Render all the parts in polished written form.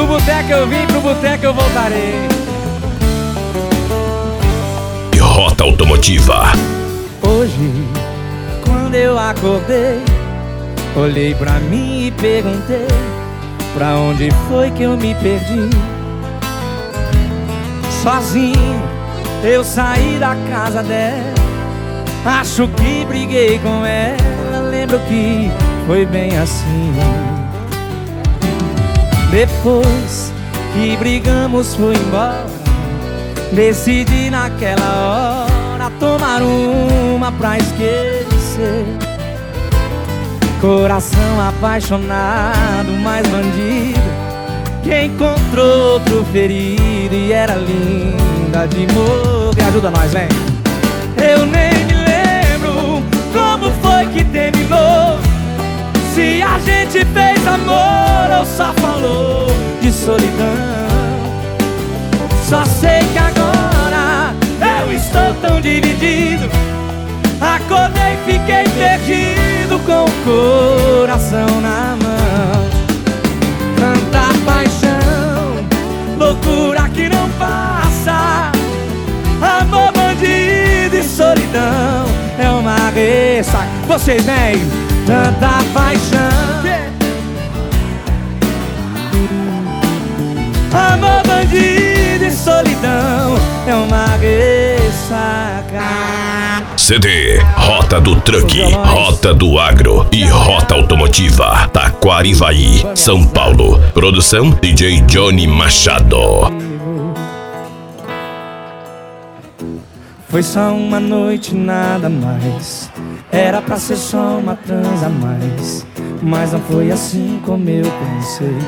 boteco eu vim, pro boteco eu voltarei. E Rota Automotiva. Hoje, quando eu acordei, olhei pra mim e perguntei: pra onde foi que eu me perdi? Sozinho, eu saí da casa dela. Acho que briguei com ela. Lembro que foi bem assim. Depois que brigamos, foi embora. Decidi naquela hora tomar uma pra esquecer. Coração apaixonado, mais bandido, que encontrou outro ferido e era linda de morrer. Ajuda nós, vem. Eu nem me lembro como foi que terminou, se a gente fez amor ou só falou de solidão. Só sei que agora eu estou tão dividido. Acordei e fiquei perdido com o coração na mão. Tanta paixão, loucura que não passa. Amor, bandido e solidão é uma ressaca. Vocês vêm, tanta paixão. Amor, bandido e solidão é uma ressaca. CD, Rota do Truck, Rota do Agro e Rota Automotiva, Taquarivaí, São Paulo. Produção DJ Johnny Machado. Foi só uma noite, nada mais. Era pra ser só uma trans a mais, mas não foi assim como eu pensei.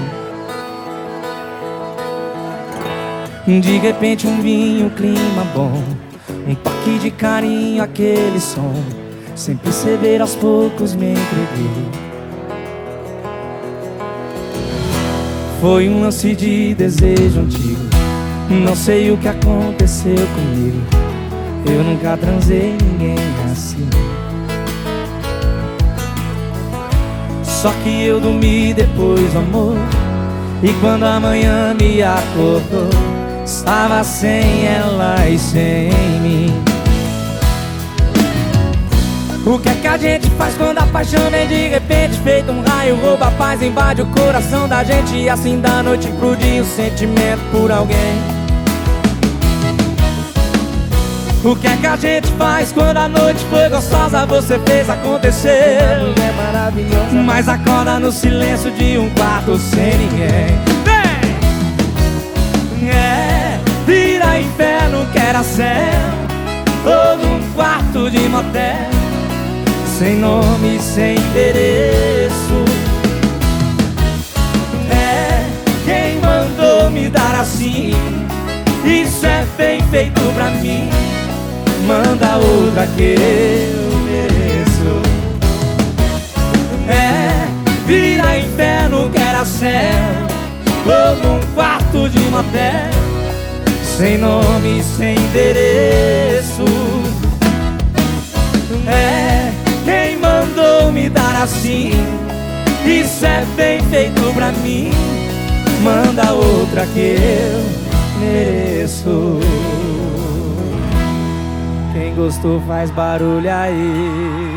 De repente um vinho, clima bom, um toque de carinho, aquele som. Sem perceber, aos poucos me entreguei. Foi um lance de desejo antigo. Não sei o que aconteceu comigo. Eu nunca transei ninguém assim. Só que eu dormi depois do amor, e quando a manhã me acordou, estava sem ela e sem mim. O que é que a gente faz quando a paixão vem de repente? Feito um raio, rouba a paz, invade o coração da gente. E assim da noite pro dia o sentimento por alguém. O que é que a gente faz quando a noite foi gostosa? Você fez acontecer, mulher maravilhosa, mas acorda no silêncio de um quarto sem ninguém. Vira inferno que era céu, ou num quarto de motel, sem nome, sem endereço. Quem mandou me dar assim? Isso é bem feito pra mim. Manda outra que eu mereço. Vira inferno que era céu, ou num quarto de motel, sem nome, sem endereço. Quem mandou me dar assim? Isso é bem feito pra mim. Manda outra que eu mereço. Quem gostou faz barulho aí.